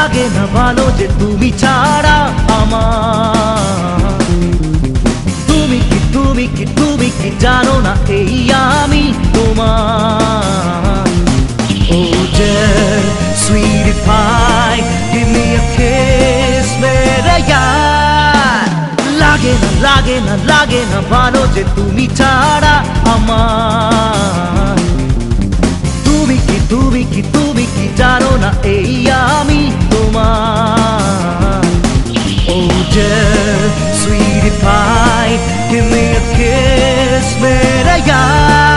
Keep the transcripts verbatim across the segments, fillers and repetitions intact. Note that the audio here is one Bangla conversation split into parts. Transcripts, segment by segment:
লাগে না ভালো যে তুমি ছাড়া আমার। তুমি কি তুমি কি তুমি কি জানো না এই আমি তোমার। Oh just sweetie pie, give me a kiss मेरा यार। লাগে না লাগে না লাগে না ভালো যে তুমি ছাড়া আমার। তুমি কি তুমি কি তুমি কি জানো না এই আমি তোমার। Oh just sweetie pie, give me a kiss मेरा यार।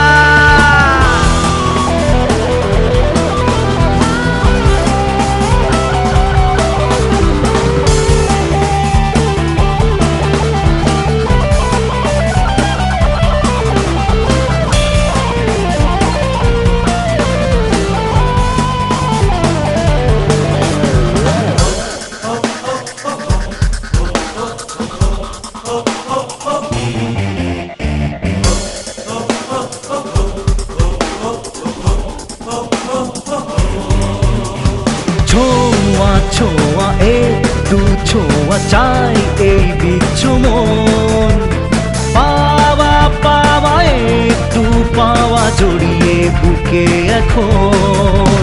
ছোঁয়া ছোঁয়া একটু ছোঁয়া চাই এই বিচ্ছু মন। পাওয়া পাওয়া একটু পাওয়া জড়িয়ে বুকে এখন।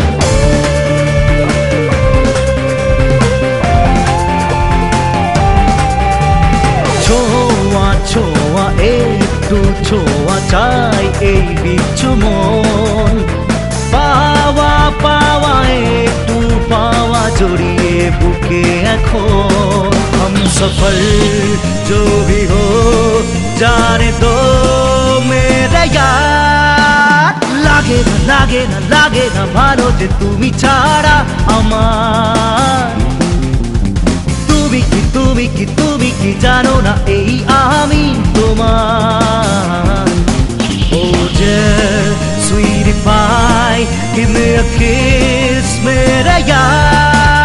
ছোঁয়া ছোঁয়া একটু ছোঁয়া চাই এই বিচ্ছু মন। পাওয়া পাওয়া একটু পাওয়া জড়িয়ে বুকে এখন। हम सफर जो भी हो जाने दो मेरा यार। লাগে না লাগে না লাগে না ভালো যে তুমি ছাড়া আমার। তুমি কি তুমি কি তুমি কি জানো না এই আমি তোমার। Oh just sweetie pie, give me a kiss मेरा यार।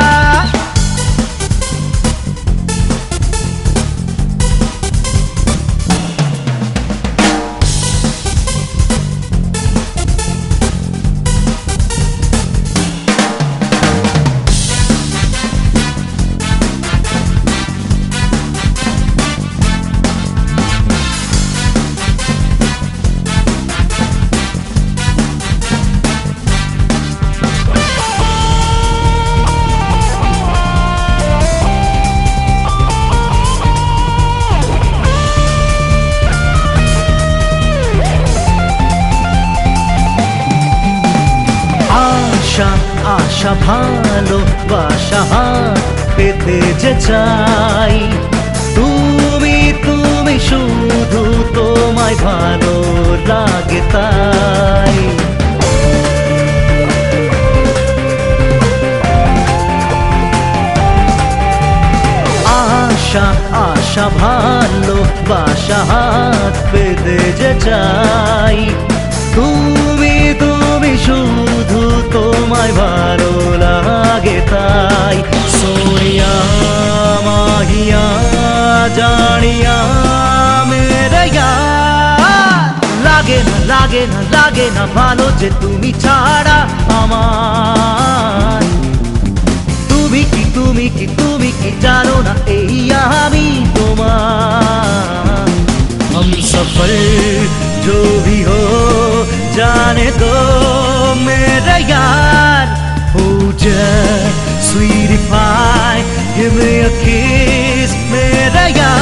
আশা আশা ভালোবাসা হাত পেতে যে চাই। তুমি তুমি শুধু তোমায় ভালো লাগে তাই। আশা আশা ভালোবাসা হাত পেতে যে চাই। তুমি তুমি শুধু তোমায় ভালো লাগে তাই। সোনিয়া মাহিয়া জানিয়া মেরা यार। লাগে না লাগে না লাগে না ভালো যে তুমি ছাড়া আমার। তুমি কি তুমি কি তুমি কি জানো না এই আমি তোমার। हम सफर जो भी हो जाने दो मेरा यार। Oh just sweetie pie, give me a kiss मेरा यार।